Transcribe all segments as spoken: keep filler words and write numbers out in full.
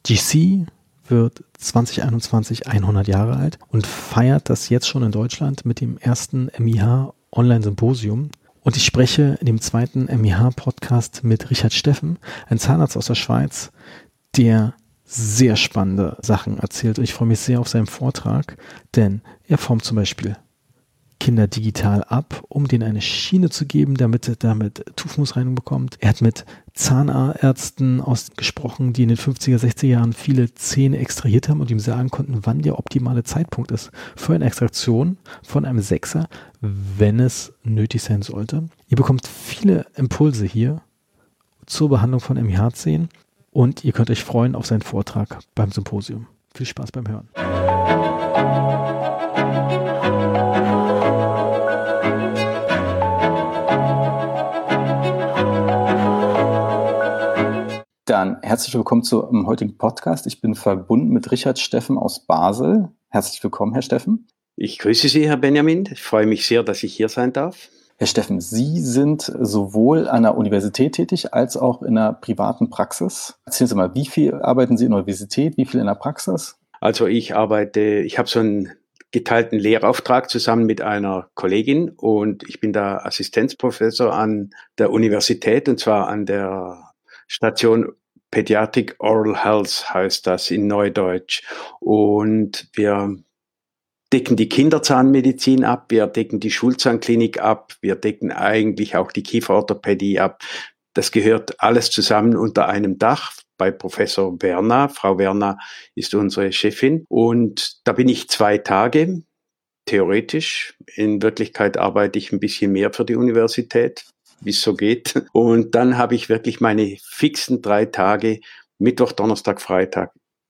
G C wird zwanzig einundzwanzig hundert Jahre alt und feiert das jetzt schon in Deutschland mit dem ersten M I H Online-Symposium. Und ich spreche in dem zweiten M I H-Podcast mit Richard Steffen, ein Zahnarzt aus der Schweiz, der sehr spannende Sachen erzählt. Und ich freue mich sehr auf seinen Vortrag, denn er formt zum Beispiel Kinder digital ab, um denen eine Schiene zu geben, damit er damit Tuchmusreinigung bekommt. Er hat mit Zahnärzten ausgesprochen, die in den fünfziger, sechziger Jahren viele Zähne extrahiert haben und ihm sagen konnten, wann der optimale Zeitpunkt ist für eine Extraktion von einem Sechser, wenn es nötig sein sollte. Ihr bekommt viele Impulse hier zur Behandlung von M I H-Zähnen und ihr könnt euch freuen auf seinen Vortrag beim Symposium. Viel Spaß beim Hören. Dann herzlich willkommen zum heutigen Podcast. Ich bin verbunden mit Richard Steffen aus Basel. Herzlich willkommen, Herr Steffen. Ich grüße Sie, Herr Benjamin. Ich freue mich sehr, dass ich hier sein darf. Herr Steffen, Sie sind sowohl an der Universität tätig als auch in einer privaten Praxis. Erzählen Sie mal, wie viel arbeiten Sie in der Universität, wie viel in der Praxis? Also ich arbeite, ich habe so einen geteilten Lehrauftrag zusammen mit einer Kollegin und ich bin da Assistenzprofessor an der Universität und zwar an der Station Pediatric Oral Health heißt das in Neudeutsch. Und wir decken die Kinderzahnmedizin ab, wir decken die Schulzahnklinik ab, wir decken eigentlich auch die Kieferorthopädie ab. Das gehört alles zusammen unter einem Dach bei Professor Werner. Frau Werner ist unsere Chefin und da bin ich zwei Tage, theoretisch. In Wirklichkeit arbeite ich ein bisschen mehr für die Universität, wie es so geht. Und dann habe ich wirklich meine fixen drei Tage, Mittwoch, Donnerstag, Freitag,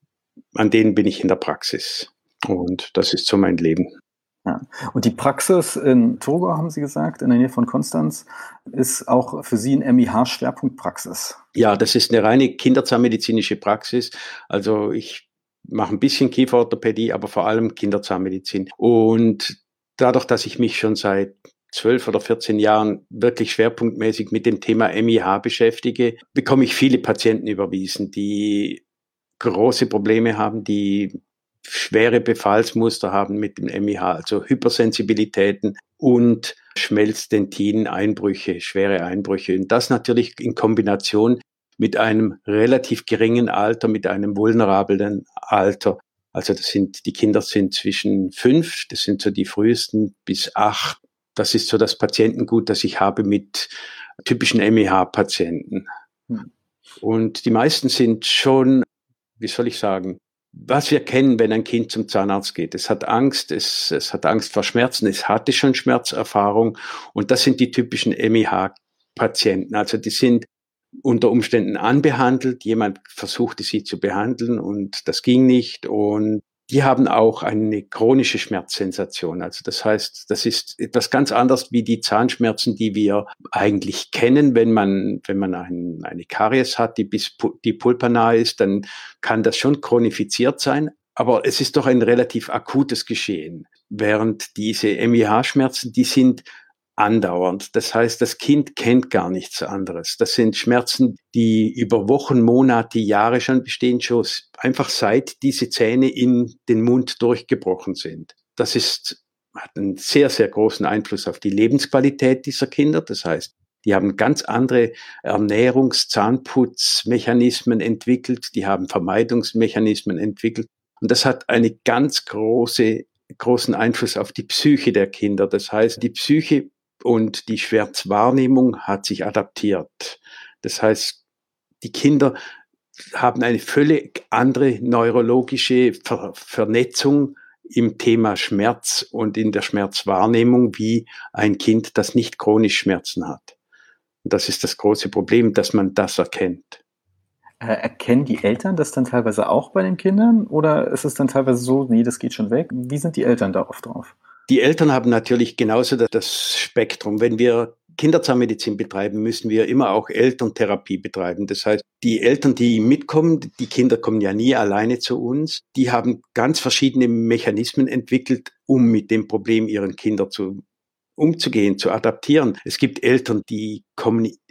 an denen bin ich in der Praxis. Und das ist so mein Leben. Ja. Und die Praxis in Thurgau, haben Sie gesagt, in der Nähe von Konstanz, ist auch für Sie ein M I H-Schwerpunktpraxis. Ja, das ist eine reine kinderzahnmedizinische Praxis. Also ich mache ein bisschen Kieferorthopädie, aber vor allem Kinderzahnmedizin. Und dadurch, dass ich mich schon seit zwölf oder vierzehn Jahren wirklich schwerpunktmäßig mit dem Thema M I H beschäftige, bekomme ich viele Patienten überwiesen, die große Probleme haben, die schwere Befallsmuster haben mit dem M I H, also Hypersensibilitäten und Schmelzdentinen, Einbrüche, schwere Einbrüche. Und das natürlich in Kombination mit einem relativ geringen Alter, mit einem vulnerablen Alter. Also das sind, die Kinder sind zwischen fünf, das sind so die frühesten, bis acht. Das ist so das Patientengut, das ich habe mit typischen M I H-Patienten. Hm. Und die meisten sind schon, wie soll ich sagen, was wir kennen, wenn ein Kind zum Zahnarzt geht. Es hat Angst, es, es hat Angst vor Schmerzen, es hatte schon Schmerzerfahrung. Und das sind die typischen M I H-Patienten. Also die sind unter Umständen anbehandelt. Jemand versuchte sie zu behandeln und das ging nicht. Und die haben auch eine chronische Schmerzsensation. Also das heißt, das ist etwas ganz anderes wie die Zahnschmerzen, die wir eigentlich kennen. Wenn man, wenn man ein, eine Karies hat, die bis die pulpanahe ist, dann kann das schon chronifiziert sein. Aber es ist doch ein relativ akutes Geschehen. Während diese M I H-Schmerzen, die sind andauernd. Das heißt, das Kind kennt gar nichts anderes. Das sind Schmerzen, die über Wochen, Monate, Jahre schon bestehen, schon einfach seit diese Zähne in den Mund durchgebrochen sind. Das ist, hat einen sehr, sehr großen Einfluss auf die Lebensqualität dieser Kinder. Das heißt, die haben ganz andere Ernährungs-, Zahnputzmechanismen entwickelt, die haben Vermeidungsmechanismen entwickelt. Und das hat eine ganz große, großen Einfluss auf die Psyche der Kinder. Das heißt, die Psyche und die Schmerzwahrnehmung hat sich adaptiert. Das heißt, die Kinder haben eine völlig andere neurologische Ver- Vernetzung im Thema Schmerz und in der Schmerzwahrnehmung wie ein Kind, das nicht chronisch Schmerzen hat. Und das ist das große Problem, dass man das erkennt. Äh, erkennen die Eltern das dann teilweise auch bei den Kindern oder ist es dann teilweise so, nee, das geht schon weg? Wie sind die Eltern da oft drauf? Die Eltern haben natürlich genauso das Spektrum. Wenn wir Kinderzahnmedizin betreiben, müssen wir immer auch Elterntherapie betreiben. Das heißt, die Eltern, die mitkommen, die Kinder kommen ja nie alleine zu uns, die haben ganz verschiedene Mechanismen entwickelt, um mit dem Problem ihren Kindern zu umzugehen, zu adaptieren. Es gibt Eltern, die kommen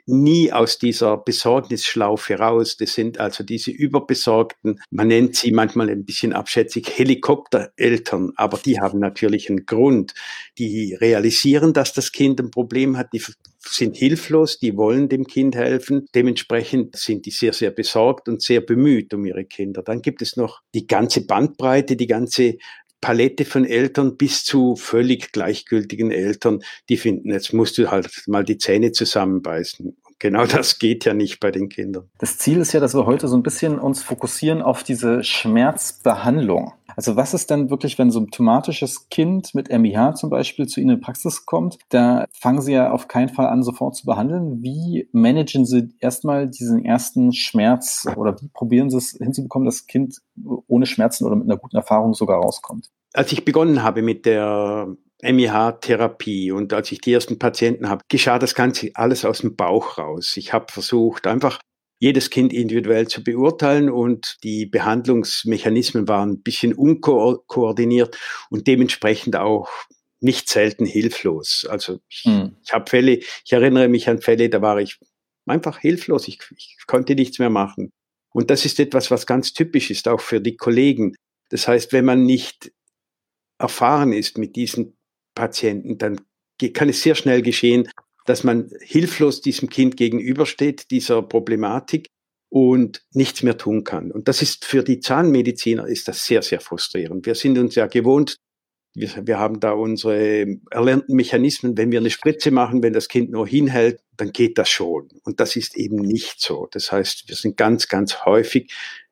nie aus dieser Besorgnisschlaufe raus. Das sind also diese überbesorgten, man nennt sie manchmal ein bisschen abschätzig Helikoptereltern, aber die haben natürlich einen Grund. Die realisieren, dass das Kind ein Problem hat, die sind hilflos, die wollen dem Kind helfen. Dementsprechend sind die sehr, sehr besorgt und sehr bemüht um ihre Kinder. Dann gibt es noch die ganze Bandbreite, die ganze Palette von Eltern bis zu völlig gleichgültigen Eltern, die finden, jetzt musst du halt mal die Zähne zusammenbeißen. Genau das geht ja nicht bei den Kindern. Das Ziel ist ja, dass wir heute so ein bisschen uns fokussieren auf diese Schmerzbehandlung. Also was ist denn wirklich, wenn ein symptomatisches Kind mit M I H zum Beispiel zu Ihnen in die Praxis kommt? Da fangen Sie ja auf keinen Fall an, sofort zu behandeln. Wie managen Sie erstmal diesen ersten Schmerz oder wie probieren Sie es hinzubekommen, dass das Kind ohne Schmerzen oder mit einer guten Erfahrung sogar rauskommt? Als ich begonnen habe mit der M I H-Therapie und als ich die ersten Patienten habe, geschah das Ganze alles aus dem Bauch raus. Ich habe versucht, einfach jedes Kind individuell zu beurteilen und die Behandlungsmechanismen waren ein bisschen unkoordiniert und dementsprechend auch nicht selten hilflos. Also ich, hm. ich habe Fälle, ich erinnere mich an Fälle, da war ich einfach hilflos, ich, ich konnte nichts mehr machen. Und das ist etwas, was ganz typisch ist, auch für die Kollegen. Das heißt, wenn man nicht erfahren ist mit diesen Patienten, dann kann es sehr schnell geschehen, dass man hilflos diesem Kind gegenübersteht, dieser Problematik und nichts mehr tun kann. Und das ist für die Zahnmediziner ist das sehr, sehr frustrierend. Wir sind uns ja gewohnt, wir, wir haben da unsere erlernten Mechanismen, wenn wir eine Spritze machen, wenn das Kind nur hinhält, dann geht das schon. Und das ist eben nicht so. Das heißt, wir sind ganz, ganz häufig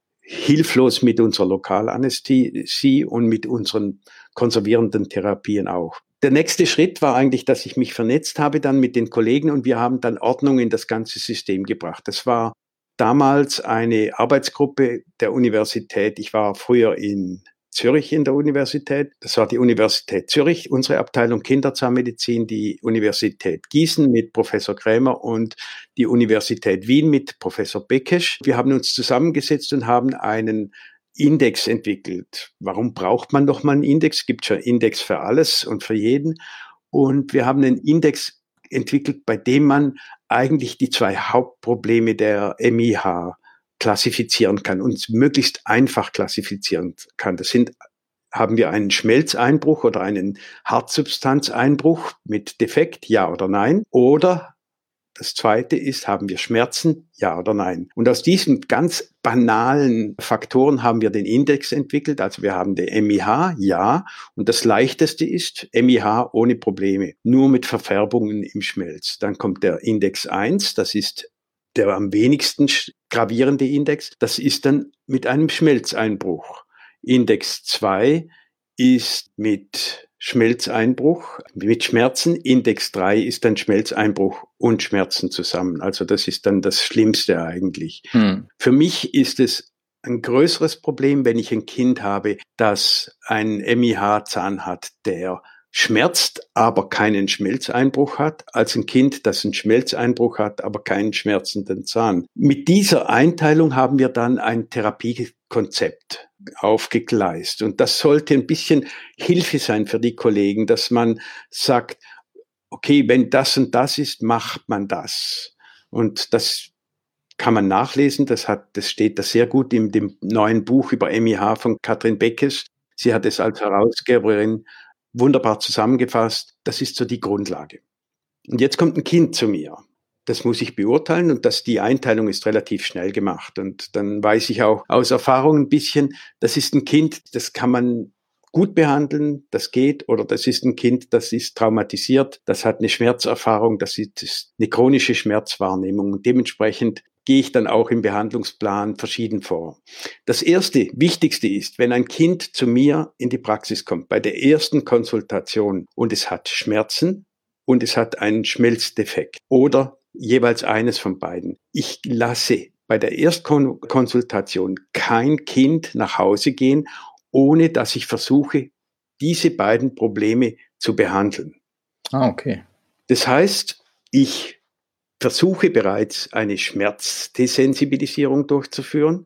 hilflos mit unserer Lokalanästhesie und mit unseren konservierenden Therapien auch. Der nächste Schritt war eigentlich, dass ich mich vernetzt habe dann mit den Kollegen und wir haben dann Ordnung in das ganze System gebracht. Das war damals eine Arbeitsgruppe der Universität. Ich war früher in Zürich in der Universität. Das war die Universität Zürich, unsere Abteilung Kinderzahnmedizin, die Universität Gießen mit Professor Krämer und die Universität Wien mit Professor Bekesch. Wir haben uns zusammengesetzt und haben einen Index entwickelt. Warum braucht man noch mal einen Index? Es gibt schon Index für alles und für jeden. Und wir haben einen Index entwickelt, bei dem man eigentlich die zwei Hauptprobleme der M I H klassifizieren kann und möglichst einfach klassifizieren kann. Das sind, haben wir einen Schmelzeinbruch oder einen Hartsubstanzeinbruch mit Defekt, ja oder nein? Oder das zweite ist, haben wir Schmerzen, ja oder nein? Und aus diesen ganz banalen Faktoren haben wir den Index entwickelt. Also wir haben den M I H, ja. Und das leichteste ist M I H ohne Probleme, nur mit Verfärbungen im Schmelz. Dann kommt der Index eins, das ist der am wenigsten gravierende Index. Das ist dann mit einem Schmelzeinbruch. Index zwei ist mit Schmelzeinbruch, mit Schmerzen. Index drei ist dann Schmelzeinbruch und Schmerzen zusammen. Also das ist dann das Schlimmste eigentlich. Hm. Für mich ist es ein größeres Problem, wenn ich ein Kind habe, das einen M I H-Zahn hat, der schmerzt, aber keinen Schmelzeinbruch hat, als ein Kind, das einen Schmelzeinbruch hat, aber keinen schmerzenden Zahn. Mit dieser Einteilung haben wir dann ein Therapiekonzept aufgegleist. Und das sollte ein bisschen Hilfe sein für die Kollegen, dass man sagt, okay, wenn das und das ist, macht man das. Und das kann man nachlesen. Das hat, das steht da sehr gut in dem neuen Buch über M I H von Katrin Beckes. Sie hat es als Herausgeberin wunderbar zusammengefasst. Das ist so die Grundlage. Und jetzt kommt ein Kind zu mir. Das muss ich beurteilen und das, die Einteilung ist relativ schnell gemacht. Und dann weiß ich auch aus Erfahrung ein bisschen, das ist ein Kind, das kann man gut behandeln, das geht, oder das ist ein Kind, das ist traumatisiert, das hat eine Schmerzerfahrung, das ist eine chronische Schmerzwahrnehmung und dementsprechend gehe ich dann auch im Behandlungsplan verschieden vor. Das erste, wichtigste ist, wenn ein Kind zu mir in die Praxis kommt, bei der ersten Konsultation und es hat Schmerzen und es hat einen Schmelzdefekt oder jeweils eines von beiden. Ich lasse bei der Erstkonsultation kein Kind nach Hause gehen, ohne dass ich versuche, diese beiden Probleme zu behandeln. Ah, okay. Das heißt, ich versuche bereits eine Schmerzdesensibilisierung durchzuführen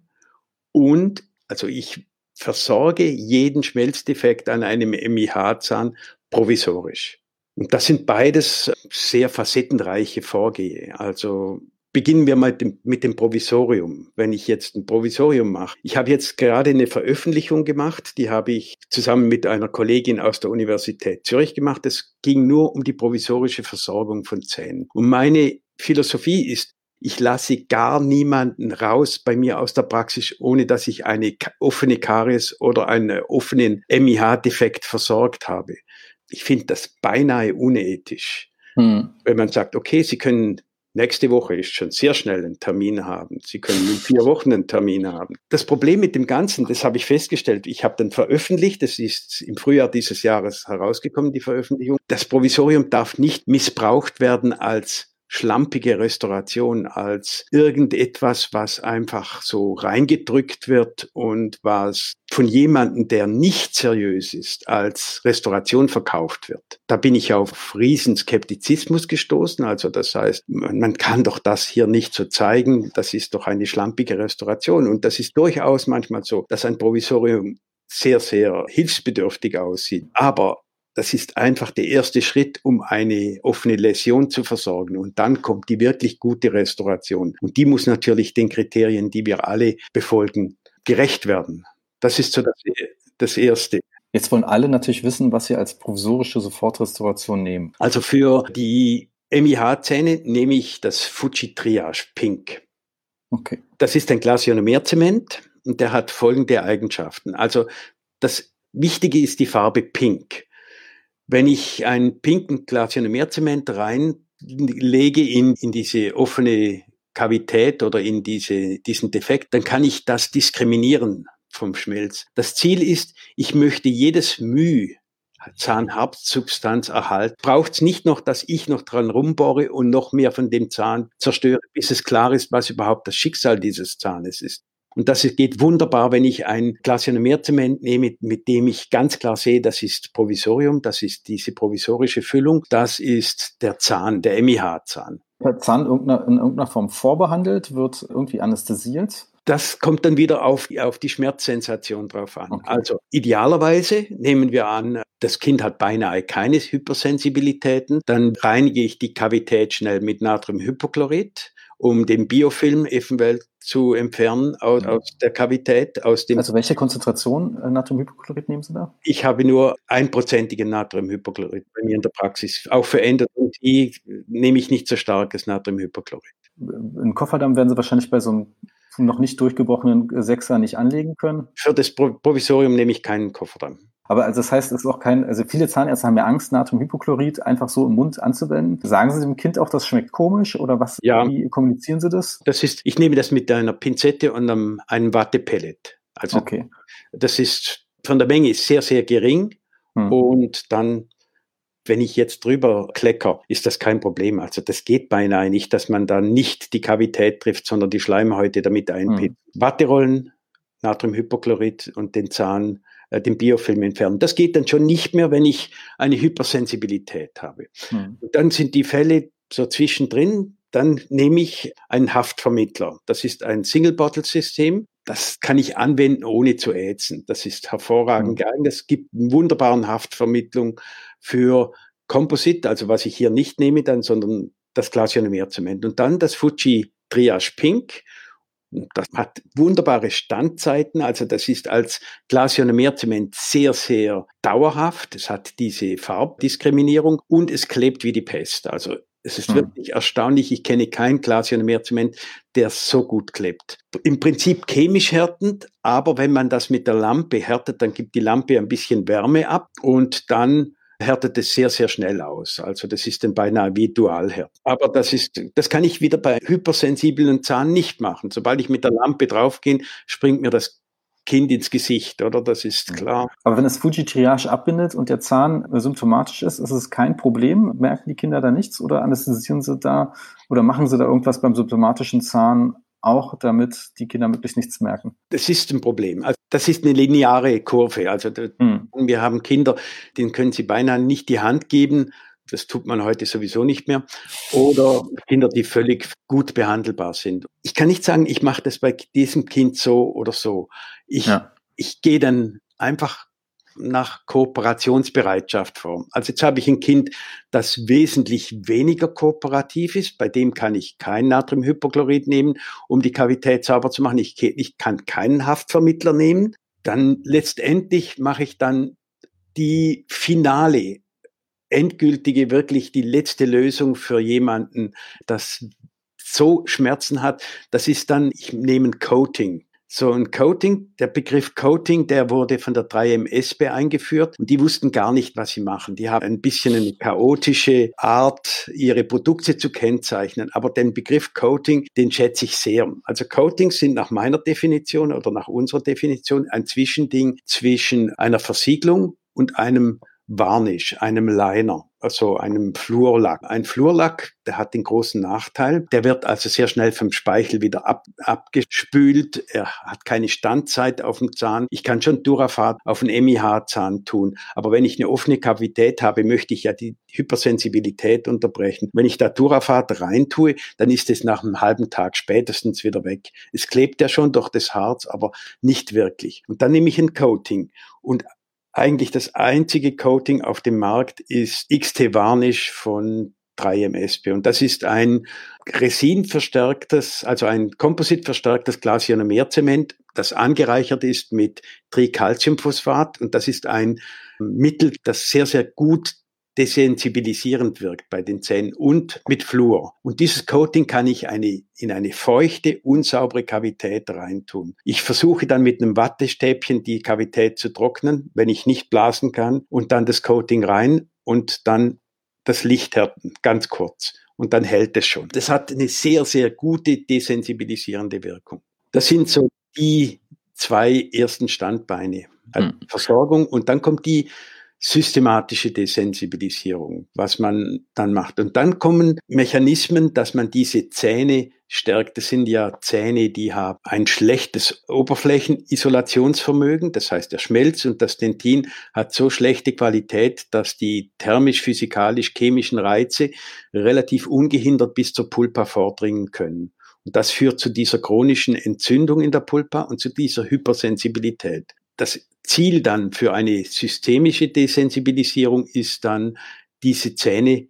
und also ich versorge jeden Schmelzdefekt an einem M I H-Zahn provisorisch. Und das sind beides sehr facettenreiche Vorgänge. Also beginnen wir mal mit dem, mit dem Provisorium. Wenn ich jetzt ein Provisorium mache. Ich habe jetzt gerade eine Veröffentlichung gemacht, die habe ich zusammen mit einer Kollegin aus der Universität Zürich gemacht. Es ging nur um die provisorische Versorgung von Zähnen. Und meine Philosophie ist, ich lasse gar niemanden raus bei mir aus der Praxis, ohne dass ich eine offene Karies oder einen offenen M I H-Defekt versorgt habe. Ich finde das beinahe unethisch, hm. wenn man sagt, okay, Sie können nächste Woche ist schon sehr schnell einen Termin haben. Sie können in vier Wochen einen Termin haben. Das Problem mit dem Ganzen, das habe ich festgestellt, ich habe dann veröffentlicht, das ist im Frühjahr dieses Jahres herausgekommen, die Veröffentlichung. Das Provisorium darf nicht missbraucht werden als schlampige Restauration, als irgendetwas, was einfach so reingedrückt wird und was von jemandem, der nicht seriös ist, als Restauration verkauft wird. Da bin ich auf Riesenskeptizismus gestoßen. Also das heißt, man kann doch das hier nicht so zeigen. Das ist doch eine schlampige Restauration. Und das ist durchaus manchmal so, dass ein Provisorium sehr, sehr hilfsbedürftig aussieht. Aber das ist einfach der erste Schritt, um eine offene Läsion zu versorgen. Und dann kommt die wirklich gute Restauration. Und die muss natürlich den Kriterien, die wir alle befolgen, gerecht werden. Das ist so das, das Erste. Jetzt wollen alle natürlich wissen, was Sie als provisorische Sofortrestauration nehmen. Also für die M I H-Zähne nehme ich das Fuji Triage Pink. Okay. Das ist ein Glasionomerzement und der hat folgende Eigenschaften. Also das Wichtige ist die Farbe Pink. Wenn ich einen pinken Glasionomerzement reinlege in, in diese offene Kavität oder in diese, diesen Defekt, dann kann ich das diskriminieren vom Schmelz. Das Ziel ist, ich möchte jedes μ Zahnhauptsubstanz erhalten. Braucht es nicht noch, dass ich noch dran rumbohre und noch mehr von dem Zahn zerstöre, bis es klar ist, was überhaupt das Schicksal dieses Zahnes ist. Und das geht wunderbar, wenn ich ein Glasionomerzement nehme, mit dem ich ganz klar sehe, das ist Provisorium, das ist diese provisorische Füllung, das ist der Zahn, der M I H-Zahn. Der Zahn in irgendeiner, in irgendeiner Form vorbehandelt, wird irgendwie anästhesiert? Das kommt dann wieder auf, auf die Schmerzsensation drauf an. Okay. Also idealerweise nehmen wir an, das Kind hat beinahe keine Hypersensibilitäten, dann reinige ich die Kavität schnell mit Natriumhypochlorit, um den Biofilm eventuell zu entfernen aus, aus der Kavität. Aus dem also welche Konzentration äh, Natriumhypochlorit nehmen Sie da? Ich habe nur einprozentigen Natriumhypochlorit bei mir in der Praxis. Auch für Endodontie nehme ich nicht so starkes Natriumhypochlorit. Einen Kofferdamm werden Sie wahrscheinlich bei so einem noch nicht durchgebrochenen Sechser nicht anlegen können? Für das Provisorium nehme ich keinen Kofferdamm. Aber also das heißt, es ist auch kein, also viele Zahnärzte haben ja Angst, Natriumhypochlorit einfach so im Mund anzuwenden. Sagen Sie dem Kind auch, das schmeckt komisch oder was? Ja. Wie kommunizieren Sie das? Das ist, ich nehme das mit einer Pinzette und einem, einem Wattepellet. Also okay. Das ist von der Menge sehr, sehr gering. Hm. Und dann, wenn ich jetzt drüber klecker, ist das kein Problem. Also das geht beinahe nicht, dass man da nicht die Kavität trifft, sondern die Schleimhäute damit einpinnt. Hm. Watterollen, Natriumhypochlorit und den Zahn, äh, den Biofilm entfernen. Das geht dann schon nicht mehr, wenn ich eine Hypersensibilität habe. Hm. Und dann sind die Fälle so zwischendrin. Dann nehme ich einen Haftvermittler. Das ist ein Single-Bottle-System. Das kann ich anwenden, ohne zu ätzen. Das ist hervorragend geeignet. Es gibt eine wunderbare Haftvermittlung für Komposit, also was ich hier nicht nehme, dann, sondern das Glasionomerzement. Und dann das Fuji Triage Pink. Das hat wunderbare Standzeiten. Also das ist als Glasionomerzement sehr, sehr dauerhaft. Es hat diese Farbdiskriminierung und es klebt wie die Pest. Also es ist hm. wirklich erstaunlich. Ich kenne kein Glasionomerzement, der so gut klebt. Im Prinzip chemisch härtend, aber wenn man das mit der Lampe härtet, dann gibt die Lampe ein bisschen Wärme ab und dann härtet es sehr, sehr schnell aus. Also das ist dann beinahe wie Dualhärte. Aber das ist, das kann ich wieder bei hypersensiblen Zahn nicht machen. Sobald ich mit der Lampe draufgehe, springt mir das Kind ins Gesicht, oder? Das ist klar. Aber wenn das Fuji Triage abbindet und der Zahn symptomatisch ist, ist es kein Problem? Merken die Kinder da nichts oder anästhesieren sie da oder machen sie da irgendwas beim symptomatischen Zahn auch, damit die Kinder möglichst nichts merken? Das ist ein Problem. Also das ist eine lineare Kurve. Also hm. wir haben Kinder, denen können sie beinahe nicht die Hand geben. Das tut man heute sowieso nicht mehr. Oder Kinder, die völlig gut behandelbar sind. Ich kann nicht sagen, ich mache das bei diesem Kind so oder so. Ich, ja. ich gehe dann einfach nach Kooperationsbereitschaft vor. Also jetzt habe ich ein Kind, das wesentlich weniger kooperativ ist. Bei dem kann ich kein Natriumhypochlorid nehmen, um die Kavität sauber zu machen. Ich, ich kann keinen Haftvermittler nehmen. Dann letztendlich mache ich dann die finale, endgültige, wirklich die letzte Lösung für jemanden, das so Schmerzen hat. Das ist dann, ich nehme ein Coating. So ein Coating, der Begriff Coating, der wurde von der drei M S B eingeführt und die wussten gar nicht, was sie machen. Die haben ein bisschen eine chaotische Art, ihre Produkte zu kennzeichnen, aber den Begriff Coating, den schätze ich sehr. Also Coatings sind nach meiner Definition oder nach unserer Definition ein Zwischending zwischen einer Versiegelung und einem Varnish, einem Liner, also einem Fluorlack. Ein Fluorlack, der hat den großen Nachteil, der wird also sehr schnell vom Speichel wieder ab, abgespült, er hat keine Standzeit auf dem Zahn. Ich kann schon Durafat auf einen M I H-Zahn tun, aber wenn ich eine offene Kavität habe, möchte ich ja die Hypersensibilität unterbrechen. Wenn ich da Durafat reintue, dann ist es nach einem halben Tag spätestens wieder weg. Es klebt ja schon durch das Harz, aber nicht wirklich. Und dann nehme ich ein Coating und eigentlich das einzige Coating auf dem Markt ist X T Varnish von drei M S B. Und das ist ein resinverstärktes, also ein kompositverstärktes Glasionomerzement, das angereichert ist mit Tricalciumphosphat. Und das ist ein Mittel, das sehr, sehr gut desensibilisierend wirkt bei den Zähnen und mit Fluor. Und dieses Coating kann ich eine, in eine feuchte, unsaubere Kavität reintun. Ich versuche dann mit einem Wattestäbchen die Kavität zu trocknen, wenn ich nicht blasen kann, und dann das Coating rein und dann das Licht härten, ganz kurz. Und dann hält es schon. Das hat eine sehr, sehr gute desensibilisierende Wirkung. Das sind so die zwei ersten Standbeine. Also hm. Versorgung und dann kommt die systematische Desensibilisierung, was man dann macht. Und dann kommen Mechanismen, dass man diese Zähne stärkt. Das sind ja Zähne, die haben ein schlechtes Oberflächenisolationsvermögen. Das heißt, der Schmelz und das Dentin hat so schlechte Qualität, dass die thermisch-physikalisch-chemischen Reize relativ ungehindert bis zur Pulpa vordringen können. Und das führt zu dieser chronischen Entzündung in der Pulpa und zu dieser Hypersensibilität. Das Ziel dann für eine systemische Desensibilisierung ist dann, diese Zähne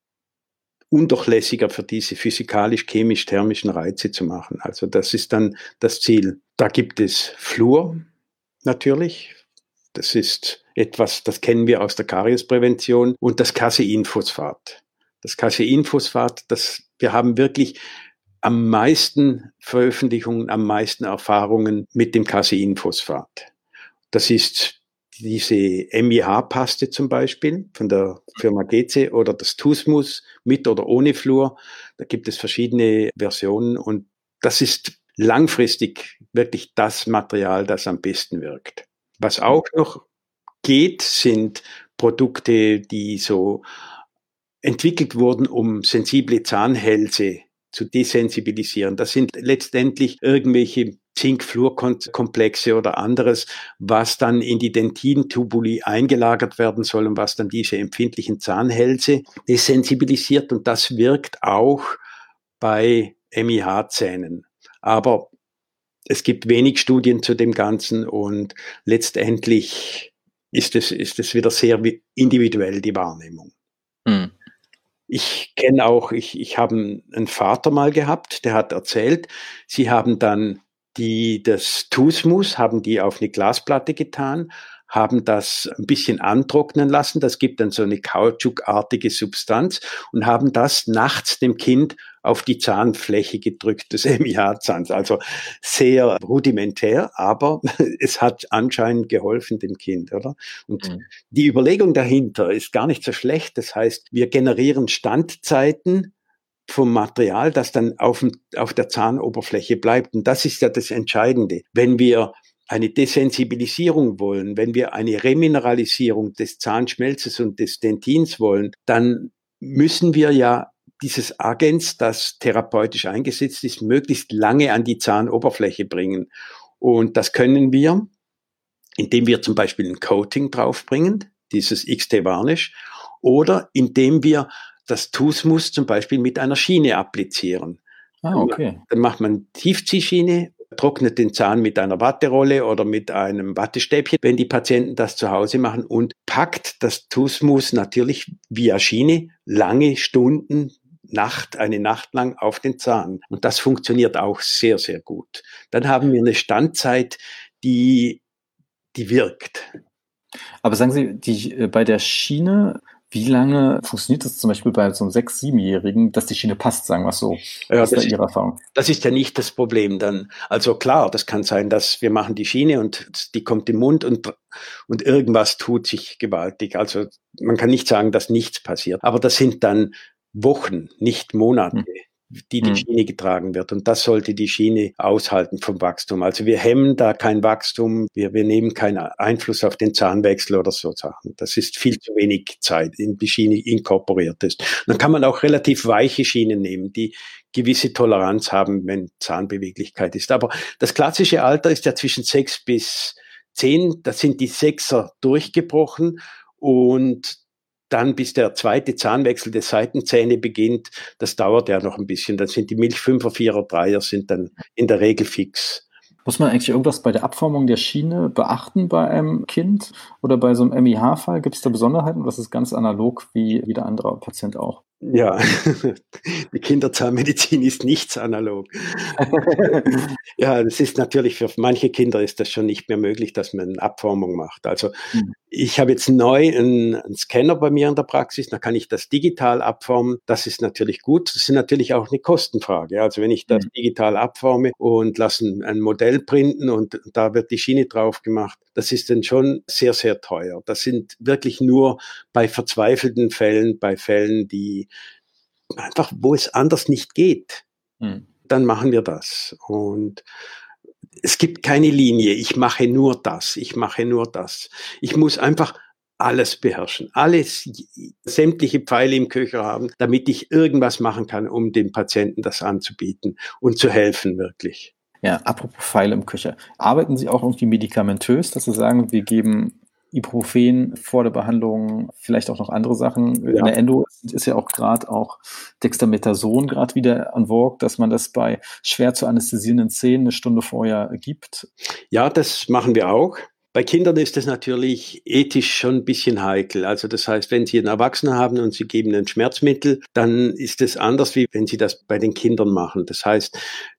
undurchlässiger für diese physikalisch-chemisch-thermischen Reize zu machen. Also das ist dann das Ziel. Da gibt es Fluor natürlich. Das ist etwas, das kennen wir aus der Kariesprävention. Und das Caseinphosphat. Das Caseinphosphat, das, wir haben wirklich am meisten Veröffentlichungen, am meisten Erfahrungen mit dem Caseinphosphat. Das ist diese M I H-Paste zum Beispiel von der Firma G C oder das Tusmus mit oder ohne Fluor. Da gibt es verschiedene Versionen und das ist langfristig wirklich das Material, das am besten wirkt. Was auch noch geht, sind Produkte, die so entwickelt wurden, um sensible Zahnhälse zu desensibilisieren. Das sind letztendlich irgendwelche Zink-Fluor-Komplexe oder anderes, was dann in die Dentintubuli eingelagert werden soll und was dann diese empfindlichen Zahnhälse desensibilisiert. Und das wirkt auch bei M I H-Zähnen. Aber es gibt wenig Studien zu dem Ganzen und letztendlich ist es, ist es wieder sehr individuell, die Wahrnehmung. Hm. Ich kenne auch, ich, ich habe einen Vater mal gehabt, der hat erzählt, sie haben dann die, das Tusmus, haben die auf eine Glasplatte getan, haben das ein bisschen antrocknen lassen, das gibt dann so eine kautschukartige Substanz und haben das nachts dem Kind auf die Zahnfläche gedrückt, des M I H-Zahns. Also sehr rudimentär, aber es hat anscheinend geholfen dem Kind, oder? Und mhm. die Überlegung dahinter ist gar nicht so schlecht. Das heißt, wir generieren Standzeiten vom Material, das dann auf, dem, auf der Zahnoberfläche bleibt. Und das ist ja das Entscheidende. Wenn wir eine Desensibilisierung wollen, wenn wir eine Remineralisierung des Zahnschmelzes und des Dentins wollen, dann müssen wir ja dieses Agens, das therapeutisch eingesetzt ist, möglichst lange an die Zahnoberfläche bringen. Und das können wir, indem wir zum Beispiel ein Coating draufbringen, dieses X T Varnish, oder indem wir das Tusmus zum Beispiel mit einer Schiene applizieren. Ah, okay. Dann macht man Tiefziehschiene trocknet den Zahn mit einer Watterolle oder mit einem Wattestäbchen, wenn die Patienten das zu Hause machen, und packt das Tusmus natürlich via Schiene lange Stunden, Nacht, eine Nacht lang auf den Zahn. Und das funktioniert auch sehr, sehr gut. Dann haben wir eine Standzeit, die, die wirkt. Aber sagen Sie, die, bei der Schiene, wie lange funktioniert das zum Beispiel bei so einem sechs-, siebenjährigen, dass die Schiene passt, sagen wir es so? Ja, Was ist das, da Ihre Erfahrung? Das ist ja nicht das Problem dann. Also klar, das kann sein, dass wir machen die Schiene und die kommt im Mund und, und irgendwas tut sich gewaltig. Also man kann nicht sagen, dass nichts passiert. Aber das sind dann Wochen, nicht Monate, hm. die die hm. Schiene getragen wird. Und das sollte die Schiene aushalten vom Wachstum. Also wir hemmen da kein Wachstum, wir, wir nehmen keinen Einfluss auf den Zahnwechsel oder so Sachen. Das ist viel zu wenig Zeit, in die Schiene inkorporiert ist. Dann kann man auch relativ weiche Schienen nehmen, die gewisse Toleranz haben, wenn Zahnbeweglichkeit ist. Aber das klassische Alter ist ja zwischen sechs bis zehn. Da sind die Sechser durchgebrochen und dann bis der zweite Zahnwechsel der Seitenzähne beginnt, das dauert ja noch ein bisschen. Dann sind die Milchfünfer, Vierer, Dreier sind dann in der Regel fix. Muss man eigentlich irgendwas bei der Abformung der Schiene beachten bei einem Kind oder bei so einem M I H-Fall? Gibt es da Besonderheiten oder ist es ganz analog wie jeder andere Patient auch? Ja, die Kinderzahnmedizin ist nichts analog. Ja, das ist natürlich für manche Kinder ist das schon nicht mehr möglich, dass man eine Abformung macht. Also mhm. ich habe jetzt neu einen, einen Scanner bei mir in der Praxis, da kann ich das digital abformen. Das ist natürlich gut. Das ist natürlich auch eine Kostenfrage. Also wenn ich das mhm. digital abforme und lasse ein, ein Modell printen und da wird die Schiene drauf gemacht, das ist dann schon sehr, sehr teuer. Das sind wirklich nur bei verzweifelten Fällen, bei Fällen, die einfach, wo es anders nicht geht, hm. dann machen wir das. Und es gibt keine Linie. Ich mache nur das. Ich mache nur das. Ich muss einfach alles beherrschen, alles, sämtliche Pfeile im Köcher haben, damit ich irgendwas machen kann, um dem Patienten das anzubieten und zu helfen, wirklich. Ja, apropos Pfeile im Köcher. Arbeiten Sie auch irgendwie medikamentös, dass Sie sagen, wir geben Ibuprofen vor der Behandlung, vielleicht auch noch andere Sachen. Ja. In der Endo ist ja auch gerade auch Dexamethason gerade wieder en vogue, dass man das bei schwer zu anästhesierenden Zähnen eine Stunde vorher gibt. Ja, das machen wir auch. Bei Kindern ist das natürlich ethisch schon ein bisschen heikel. Also das heißt, wenn Sie einen Erwachsenen haben und Sie geben ein Schmerzmittel, dann ist es anders, wie wenn Sie das bei den Kindern machen. Das heißt,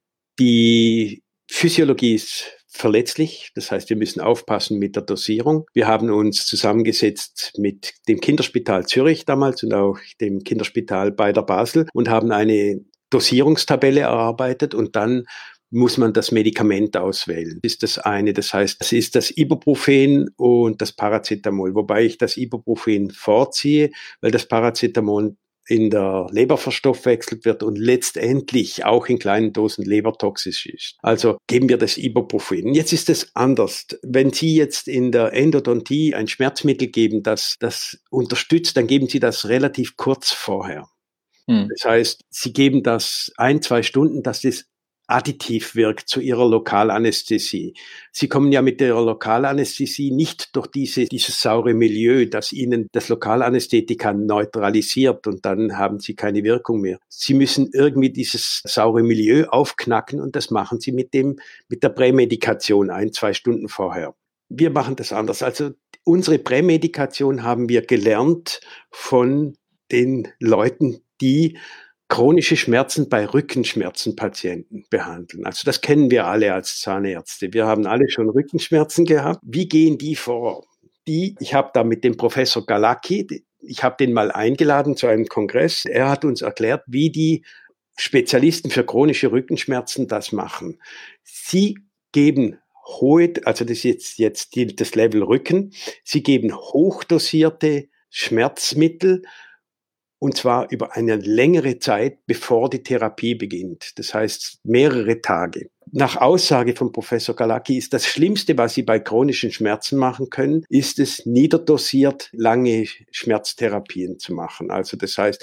die Physiologie ist verletzlich. Das heißt, wir müssen aufpassen mit der Dosierung. Wir haben uns zusammengesetzt mit dem Kinderspital Zürich damals und auch dem Kinderspital Beider Basel und haben eine Dosierungstabelle erarbeitet und dann muss man das Medikament auswählen. Das ist das eine. Das heißt, das ist das Ibuprofen und das Paracetamol, wobei ich das Ibuprofen vorziehe, weil das Paracetamol in der Leber verstoffwechselt wird und letztendlich auch in kleinen Dosen lebertoxisch ist. Also geben wir das Ibuprofen. Jetzt ist es anders. Wenn Sie jetzt in der Endodontie ein Schmerzmittel geben, das das unterstützt, dann geben Sie das relativ kurz vorher. Hm. Das heißt, Sie geben das ein, zwei Stunden, dass es additiv wirkt zu Ihrer Lokalanästhesie. Sie kommen ja mit Ihrer Lokalanästhesie nicht durch diese, dieses saure Milieu, das Ihnen das Lokalanästhetika neutralisiert und dann haben Sie keine Wirkung mehr. Sie müssen irgendwie dieses saure Milieu aufknacken und das machen Sie mit dem, mit der Prämedikation ein, zwei Stunden vorher. Wir machen das anders. Also unsere Prämedikation haben wir gelernt von den Leuten, die chronische Schmerzen bei Rückenschmerzenpatienten behandeln. Also das kennen wir alle als Zahnärzte. Wir haben alle schon Rückenschmerzen gehabt. Wie gehen die vor? Die, ich habe da mit dem Professor Galacki, ich habe den mal eingeladen zu einem Kongress. Er hat uns erklärt, wie die Spezialisten für chronische Rückenschmerzen das machen. Sie geben hohe, also das ist jetzt, jetzt die, das Level Rücken, sie geben hochdosierte Schmerzmittel, und zwar über eine längere Zeit, bevor die Therapie beginnt. Das heißt, mehrere Tage. Nach Aussage von Professor Galacki ist das Schlimmste, was Sie bei chronischen Schmerzen machen können, ist es, niederdosiert lange Schmerztherapien zu machen. Also das heißt,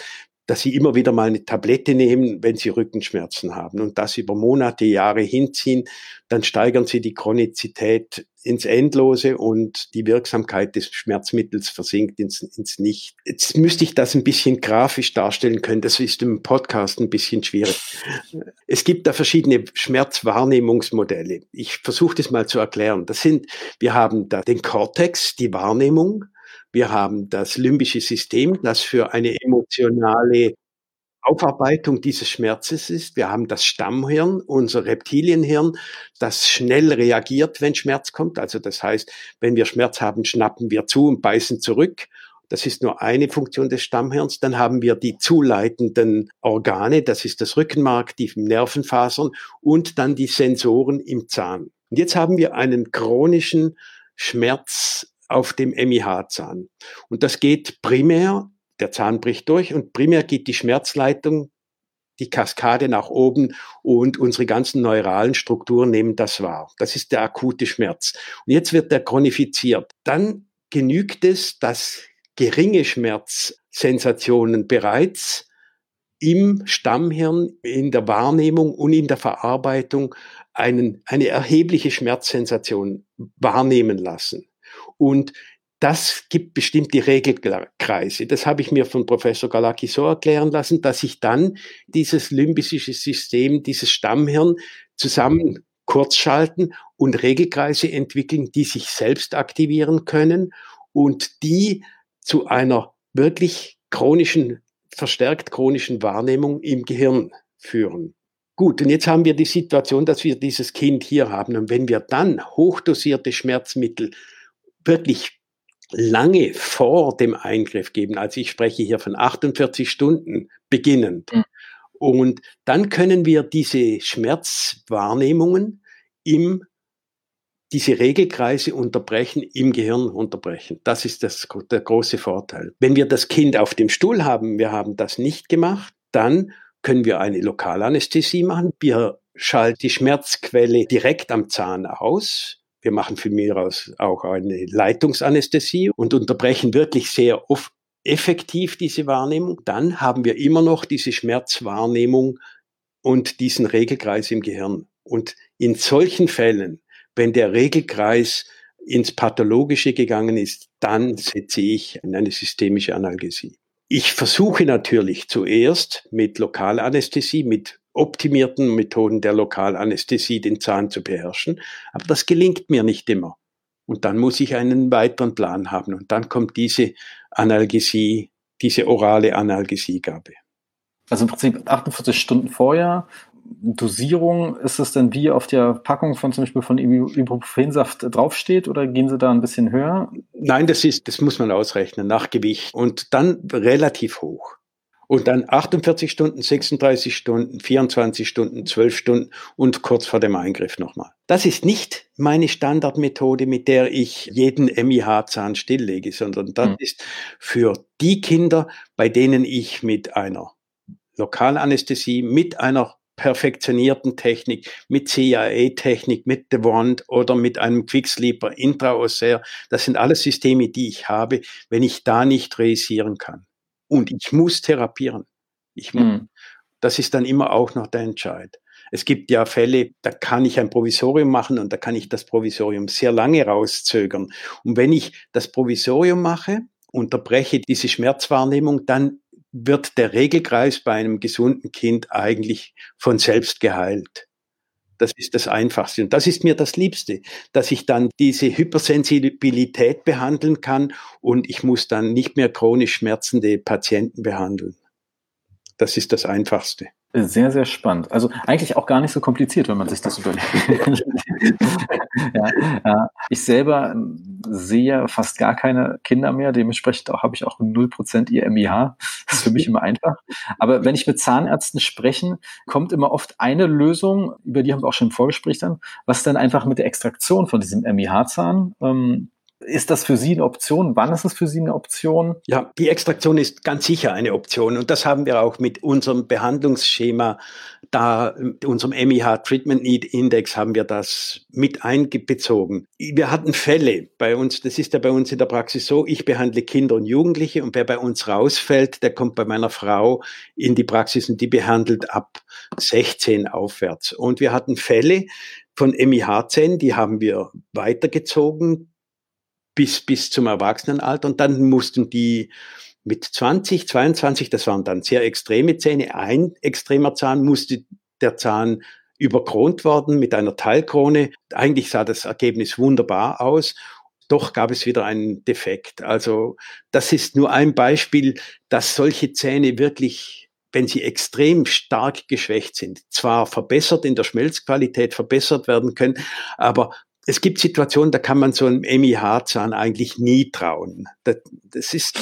dass sie immer wieder mal eine Tablette nehmen, wenn sie Rückenschmerzen haben und das über Monate, Jahre hinziehen, dann steigern sie die Chronizität ins Endlose und die Wirksamkeit des Schmerzmittels versinkt ins, ins Nicht. Jetzt müsste ich das ein bisschen grafisch darstellen können. Das ist im Podcast ein bisschen schwierig. Es gibt da verschiedene Schmerzwahrnehmungsmodelle. Ich versuche das mal zu erklären. Das sind, wir haben da den Kortex, die Wahrnehmung. Wir haben das limbische System, das für eine emotionale Aufarbeitung dieses Schmerzes ist. Wir haben das Stammhirn, unser Reptilienhirn, das schnell reagiert, wenn Schmerz kommt. Also das heißt, wenn wir Schmerz haben, schnappen wir zu und beißen zurück. Das ist nur eine Funktion des Stammhirns. Dann haben wir die zuleitenden Organe, das ist das Rückenmark, die Nervenfasern und dann die Sensoren im Zahn. Und jetzt haben wir einen chronischen Schmerz auf dem M I H-Zahn. Und das geht primär, der Zahn bricht durch und primär geht die Schmerzleitung, die Kaskade nach oben und unsere ganzen neuralen Strukturen nehmen das wahr. Das ist der akute Schmerz. Und jetzt wird der chronifiziert. Dann genügt es, dass geringe Schmerzsensationen bereits im Stammhirn, in der Wahrnehmung und in der Verarbeitung einen, eine erhebliche Schmerzsensation wahrnehmen lassen. Und das gibt bestimmte Regelkreise. Das habe ich mir von Professor Galaki so erklären lassen, dass ich dann dieses limbische System, dieses Stammhirn zusammen kurzschalten und Regelkreise entwickeln, die sich selbst aktivieren können und die zu einer wirklich chronischen, verstärkt chronischen Wahrnehmung im Gehirn führen. Gut, und jetzt haben wir die Situation, dass wir dieses Kind hier haben. Und wenn wir dann hochdosierte Schmerzmittel wirklich lange vor dem Eingriff geben, also ich spreche hier von achtundvierzig Stunden beginnend, mhm. und dann können wir diese Schmerzwahrnehmungen im, diese Regelkreise unterbrechen, im Gehirn unterbrechen. Das ist das, der große Vorteil. Wenn wir das Kind auf dem Stuhl haben, wir haben das nicht gemacht, dann können wir eine Lokalanästhesie machen. Wir schalten die Schmerzquelle direkt am Zahn aus. Wir machen für mich aus auch eine Leitungsanästhesie und unterbrechen wirklich sehr oft effektiv diese Wahrnehmung. Dann haben wir immer noch diese Schmerzwahrnehmung und diesen Regelkreis im Gehirn. Und in solchen Fällen, wenn der Regelkreis ins Pathologische gegangen ist, dann setze ich eine systemische Analgesie. Ich versuche natürlich zuerst mit Lokalanästhesie, mit optimierten Methoden der Lokalanästhesie den Zahn zu beherrschen, aber das gelingt mir nicht immer. Und dann muss ich einen weiteren Plan haben und dann kommt diese Analgesie, diese orale Analgesiegabe. Also im Prinzip achtundvierzig Stunden vorher. Dosierung, ist es denn wie auf der Packung von zum Beispiel von Ibuprofensaft draufsteht oder gehen Sie da ein bisschen höher? Nein, das ist, das muss man ausrechnen nach Gewicht und dann relativ hoch. Und dann achtundvierzig Stunden, sechsunddreißig Stunden, vierundzwanzig Stunden, zwölf Stunden und kurz vor dem Eingriff nochmal. Das ist nicht meine Standardmethode, mit der ich jeden M I H-Zahn stilllege, sondern das mhm. ist für die Kinder, bei denen ich mit einer Lokalanästhesie, mit einer perfektionierten Technik, mit C I A-Technik, mit The Wand oder mit einem Quicksleeper intraossär, das sind alles Systeme, die ich habe, wenn ich da nicht reüssieren kann. Und ich muss therapieren. Ich muss, mhm. Das ist dann immer auch noch der Entscheid. Es gibt ja Fälle, da kann ich ein Provisorium machen und da kann ich das Provisorium sehr lange rauszögern. Und wenn ich das Provisorium mache, unterbreche diese Schmerzwahrnehmung, dann wird der Regelkreis bei einem gesunden Kind eigentlich von selbst geheilt. Das ist das Einfachste. Und das ist mir das Liebste, dass ich dann diese Hypersensibilität behandeln kann und ich muss dann nicht mehr chronisch schmerzende Patienten behandeln. Das ist das Einfachste. Sehr, sehr spannend. Also eigentlich auch gar nicht so kompliziert, wenn man sich das überlegt. ja, ja. Ich selber sehe fast gar keine Kinder mehr, dementsprechend auch, habe ich auch null Prozent ihr M I H. Das ist für mich immer einfach. Aber wenn ich mit Zahnärzten spreche, kommt immer oft eine Lösung, über die haben wir auch schon im Vorgespräch dann, was dann einfach mit der Extraktion von diesem M I H-Zahn ähm, ist das für Sie eine Option? Wann ist es für Sie eine Option? Ja, die Extraktion ist ganz sicher eine Option und das haben wir auch mit unserem Behandlungsschema da in unserem M I H Treatment Need Index haben wir das mit einbezogen. Wir hatten Fälle bei uns, das ist ja bei uns in der Praxis so, ich behandle Kinder und Jugendliche und wer bei uns rausfällt, der kommt bei meiner Frau in die Praxis und die behandelt ab sechzehn aufwärts. Und wir hatten Fälle von M I H-Zähnen, die haben wir weitergezogen bis, bis zum Erwachsenenalter und dann mussten die mit zwanzig, zweiundzwanzig, das waren dann sehr extreme Zähne, ein extremer Zahn musste der Zahn überkront worden mit einer Teilkrone. Eigentlich sah das Ergebnis wunderbar aus, doch gab es wieder einen Defekt. Also das ist nur ein Beispiel, dass solche Zähne wirklich, wenn sie extrem stark geschwächt sind, zwar verbessert in der Schmelzqualität verbessert werden können, aber es gibt Situationen, da kann man so einem M I H-Zahn eigentlich nie trauen. Das, das ist,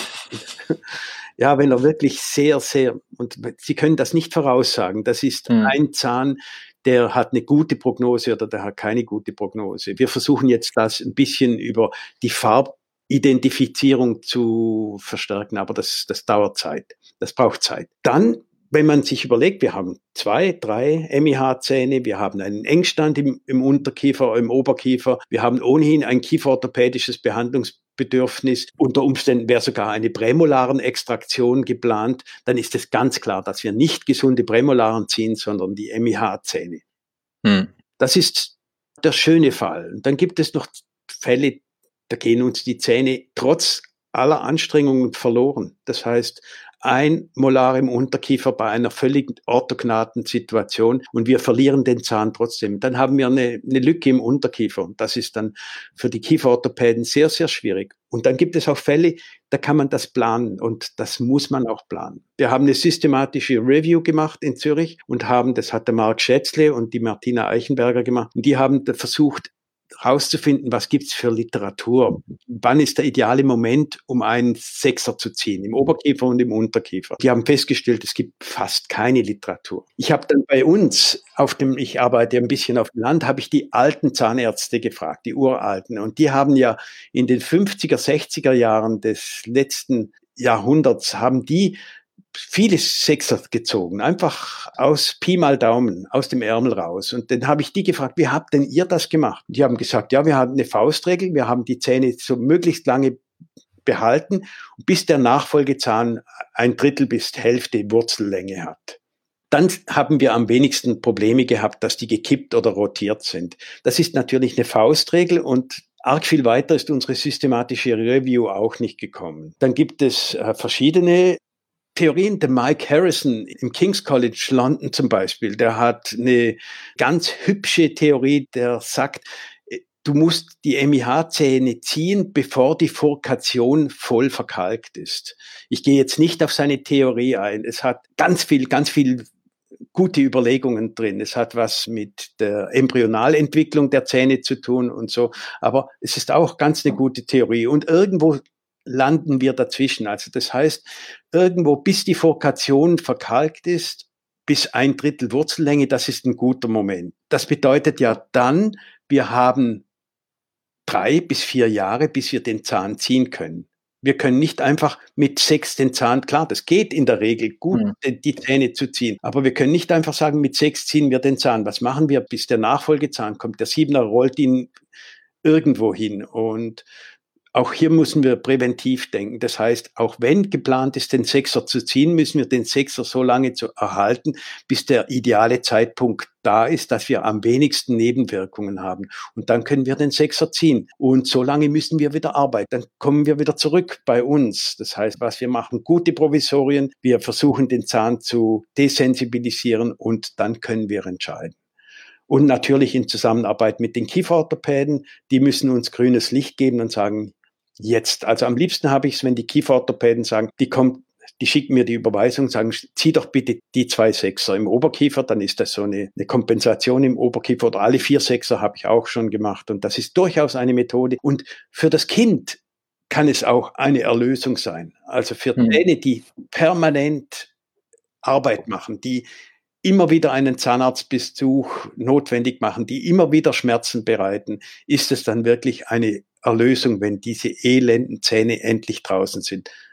ja, wenn er wirklich sehr, sehr, und Sie können das nicht voraussagen, das ist hm. ein Zahn, der hat eine gute Prognose oder der hat keine gute Prognose. Wir versuchen jetzt das ein bisschen über die Farbidentifizierung zu verstärken, aber das, das dauert Zeit, das braucht Zeit. Dann, wenn man sich überlegt, wir haben zwei, drei M I H-Zähne, wir haben einen Engstand im, im Unterkiefer, im Oberkiefer, wir haben ohnehin ein kieferorthopädisches Behandlungsbedürfnis, unter Umständen wäre sogar eine prämolaren Extraktion geplant, dann ist es ganz klar, dass wir nicht gesunde Prämolaren ziehen, sondern die M I H-Zähne. Hm. Das ist der schöne Fall. Und dann gibt es noch Fälle, da gehen uns die Zähne trotz aller Anstrengungen verloren. Das heißt, ein Molar im Unterkiefer bei einer völlig orthognaten Situation und wir verlieren den Zahn trotzdem. Dann haben wir eine, eine Lücke im Unterkiefer und das ist dann für die Kieferorthopäden sehr, sehr schwierig. Und dann gibt es auch Fälle, da kann man das planen und das muss man auch planen. Wir haben eine systematische Review gemacht in Zürich und haben, das hat der Marc Schätzle und die Martina Eichenberger gemacht und die haben versucht, herauszufinden, was gibt's für Literatur. Wann ist der ideale Moment, um einen Sechser zu ziehen, im Oberkiefer und im Unterkiefer? Die haben festgestellt, es gibt fast keine Literatur. Ich habe dann bei uns, auf dem, ich arbeite ein bisschen auf dem Land, habe ich die alten Zahnärzte gefragt, die Uralten. Und die haben ja in den fünfziger, sechziger Jahren des letzten Jahrhunderts, haben die viele Sechser gezogen, einfach aus Pi mal Daumen, aus dem Ärmel raus. Und dann habe ich die gefragt, wie habt denn ihr das gemacht? Und die haben gesagt, ja, wir haben eine Faustregel, wir haben die Zähne so möglichst lange behalten, bis der Nachfolgezahn ein Drittel bis Hälfte Wurzellänge hat. Dann haben wir am wenigsten Probleme gehabt, dass die gekippt oder rotiert sind. Das ist natürlich eine Faustregel und arg viel weiter ist unsere systematische Review auch nicht gekommen. Dann gibt es äh, verschiedene Theorien. Der Mike Harrison im King's College London zum Beispiel, der hat eine ganz hübsche Theorie, der sagt, du musst die M I H-Zähne ziehen, bevor die Furkation voll verkalkt ist. Ich gehe jetzt nicht auf seine Theorie ein. Es hat ganz viel, ganz viel gute Überlegungen drin. Es hat was mit der Embryonalentwicklung der Zähne zu tun und so. Aber es ist auch ganz eine gute Theorie. Und irgendwo landen wir dazwischen. Also das heißt, irgendwo bis die Furkation verkalkt ist, bis ein Drittel Wurzellänge, das ist ein guter Moment. Das bedeutet ja dann, wir haben drei bis vier Jahre, bis wir den Zahn ziehen können. Wir können nicht einfach mit sechs den Zahn, klar, das geht in der Regel gut, mhm. die Zähne zu ziehen, aber wir können nicht einfach sagen, mit sechs ziehen wir den Zahn. Was machen wir, bis der Nachfolgezahn kommt? Der Siebener rollt ihn irgendwo hin und auch hier müssen wir präventiv denken. Das heißt, auch wenn geplant ist, den Sechser zu ziehen, müssen wir den Sechser so lange zu erhalten, bis der ideale Zeitpunkt da ist, dass wir am wenigsten Nebenwirkungen haben. Und dann können wir den Sechser ziehen. Und so lange müssen wir wieder arbeiten. Dann kommen wir wieder zurück bei uns. Das heißt, was wir machen, gute Provisorien. Wir versuchen, den Zahn zu desensibilisieren und dann können wir entscheiden. Und natürlich in Zusammenarbeit mit den Kieferorthopäden. Die müssen uns grünes Licht geben und sagen, jetzt. Also am liebsten habe ich es, wenn die Kieferorthopäden sagen, die kommt, die schicken mir die Überweisung und sagen, zieh doch bitte die zwei Sechser im Oberkiefer, dann ist das so eine, eine Kompensation im Oberkiefer oder alle vier Sechser habe ich auch schon gemacht und das ist durchaus eine Methode. Und für das Kind kann es auch eine Erlösung sein. Also für mhm. Zähne, die permanent Arbeit machen, die immer wieder einen Zahnarztbesuch notwendig machen, die immer wieder Schmerzen bereiten, ist es dann wirklich eine Erlösung, wenn diese elenden Zähne endlich draußen sind.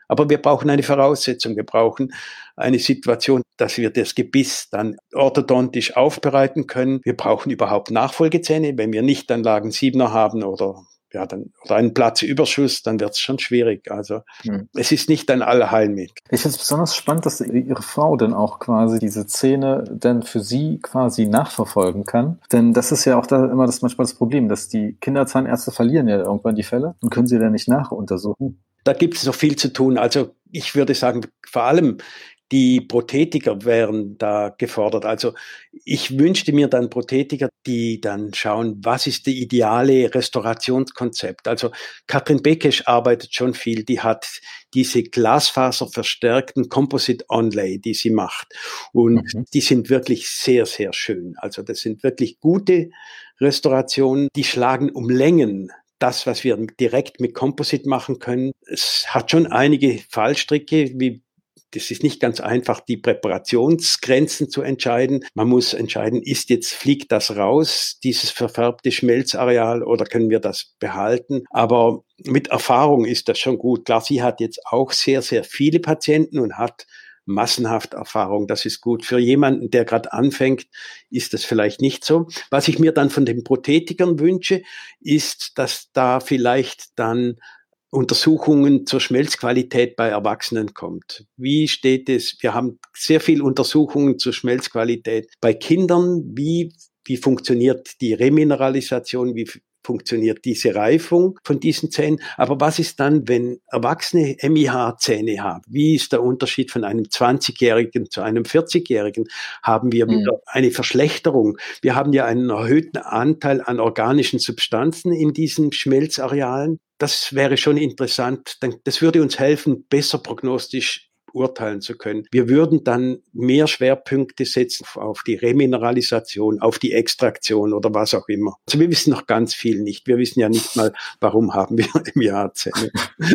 Aber wir brauchen eine Voraussetzung, wir brauchen eine Situation, dass wir das Gebiss dann orthodontisch aufbereiten können. Wir brauchen überhaupt Nachfolgezähne. Wenn wir nicht dann Lagen siebener haben oder ja, dann, oder einen Platzüberschuss, dann wird es schon schwierig. Also hm. es ist nicht ein Allheilmittel. Ich finde es besonders spannend, dass Ihre Frau dann auch quasi diese Zähne dann für Sie quasi nachverfolgen kann. Denn das ist ja auch da immer das manchmal das Problem, dass die Kinderzahnärzte verlieren ja irgendwann die Fälle und können sie dann nicht nachuntersuchen. Da gibt es noch viel zu tun. Also ich würde sagen, vor allem die Prothetiker wären da gefordert. Also ich wünschte mir dann Prothetiker, die dann schauen, was ist die ideale Restaurationskonzept. Also Katrin Bekesch arbeitet schon viel, die hat diese glasfaserverstärkten Composite Onlay, die sie macht. Und mhm. die sind wirklich sehr, sehr schön. Also das sind wirklich gute Restaurationen, die schlagen um Längen das, was wir direkt mit Composite machen können. Es hat schon einige Fallstricke, wie das ist nicht ganz einfach, die Präparationsgrenzen zu entscheiden. Man muss entscheiden, ist jetzt, fliegt das raus, dieses verfärbte Schmelzareal, oder können wir das behalten? Aber mit Erfahrung ist das schon gut. Klar, sie hat jetzt auch sehr, sehr viele Patienten und hat massenhaft Erfahrung. Das ist gut. Für jemanden, der gerade anfängt, ist das vielleicht nicht so. Was ich mir dann von den Prothetikern wünsche, ist, dass da vielleicht dann Untersuchungen zur Schmelzqualität bei Erwachsenen kommt. Wie steht es? Wir haben sehr viel Untersuchungen zur Schmelzqualität bei Kindern. Wie, wie funktioniert die Remineralisation? Wie funktioniert diese Reifung von diesen Zähnen? Aber was ist dann, wenn Erwachsene M I H-Zähne haben? Wie ist der Unterschied von einem zwanzigjährigen zu einem vierzigjährigen? Haben wir wieder mhm. eine Verschlechterung? Wir haben ja einen erhöhten Anteil an organischen Substanzen in diesen Schmelzarealen. Das wäre schon interessant. Das würde uns helfen, besser prognostisch urteilen zu können. Wir würden dann mehr Schwerpunkte setzen auf die Remineralisation, auf die Extraktion oder was auch immer. Also wir wissen noch ganz viel nicht. Wir wissen ja nicht mal, warum haben wir M I H-Zähne.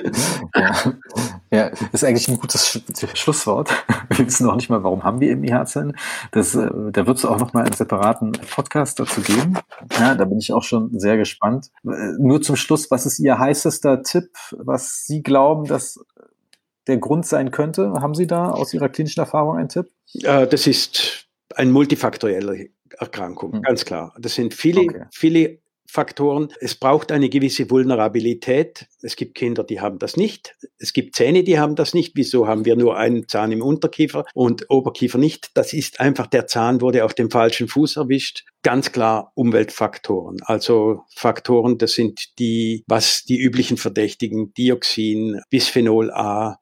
Ja. Ja, das ist eigentlich ein gutes Sch- Schlusswort. Wir wissen noch nicht mal, warum haben wir M I H-Zähne. Das, äh, da wird es auch noch mal einen separaten Podcast dazu geben. Ja, da bin ich auch schon sehr gespannt. Äh, nur zum Schluss, was ist Ihr heißester Tipp, was Sie glauben, dass der Grund sein könnte? Haben Sie da aus Ihrer klinischen Erfahrung einen Tipp? Äh, das ist eine multifaktorielle Erkrankung, hm. ganz klar. Das sind viele, okay. viele Faktoren. Es braucht eine gewisse Vulnerabilität. Es gibt Kinder, die haben das nicht. Es gibt Zähne, die haben das nicht. Wieso haben wir nur einen Zahn im Unterkiefer und Oberkiefer nicht? Das ist einfach, der Zahn wurde auf dem falschen Fuß erwischt. Ganz klar Umweltfaktoren. Also Faktoren, das sind die, was die üblichen Verdächtigen, Dioxin, Bisphenol A,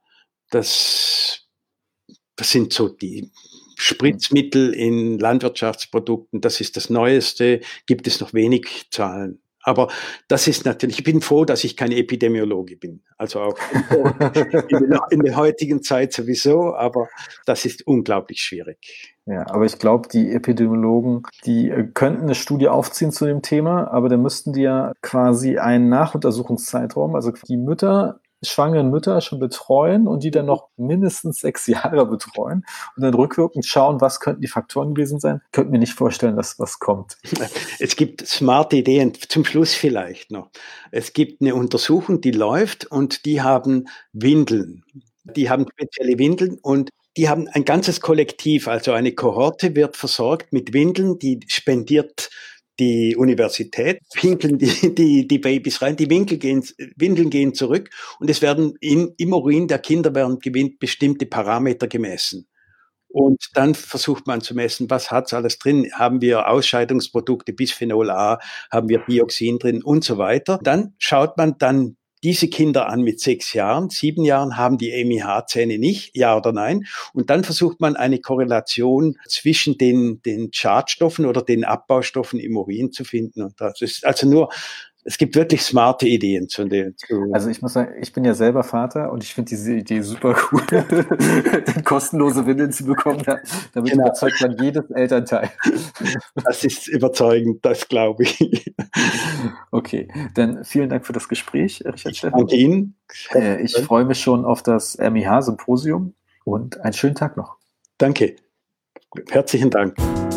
das, das sind so die Spritzmittel in Landwirtschaftsprodukten, das ist das Neueste, gibt es noch wenig Zahlen. Aber das ist natürlich, ich bin froh, dass ich kein Epidemiologe bin. Also auch in, der, in der heutigen Zeit sowieso, aber das ist unglaublich schwierig. Ja, aber ich glaube, die Epidemiologen, die könnten eine Studie aufziehen zu dem Thema, aber dann müssten die ja quasi einen Nachuntersuchungszeitraum, also die Mütter, schwangeren Mütter schon betreuen und die dann noch mindestens sechs Jahre betreuen und dann rückwirkend schauen, was könnten die Faktoren gewesen sein. Ich könnte mir nicht vorstellen, dass was kommt. Es gibt smarte Ideen, zum Schluss vielleicht noch. Es gibt eine Untersuchung, die läuft und die haben Windeln. Die haben spezielle Windeln und die haben ein ganzes Kollektiv, also eine Kohorte wird versorgt mit Windeln, die spendiert die Universität, pinkeln die, die, die Babys rein, die Winkel gehen, Windeln gehen zurück und es werden in, im Urin der Kinder werden gewinnt bestimmte Parameter gemessen. Und dann versucht man zu messen, was hat's alles drin? Haben wir Ausscheidungsprodukte, Bisphenol A, haben wir Dioxin drin und so weiter. Dann schaut man dann diese Kinder an mit sechs Jahren, sieben Jahren haben die M I H-Zähne nicht, ja oder nein. Und dann versucht man eine Korrelation zwischen den, den Schadstoffen oder den Abbaustoffen im Urin zu finden. Und das ist also nur, es gibt wirklich smarte Ideen zu den. Zu also ich muss sagen, ich bin ja selber Vater und ich finde diese Idee super cool, kostenlose Windeln zu bekommen. Damit genau. Überzeugt man jedes Elternteil. Das ist überzeugend, das glaube ich. Okay, dann vielen Dank für das Gespräch, Richard Steffen. Danke Ihnen. Äh, ich freue mich schon auf das M I H-Symposium und einen schönen Tag noch. Danke. Herzlichen Dank.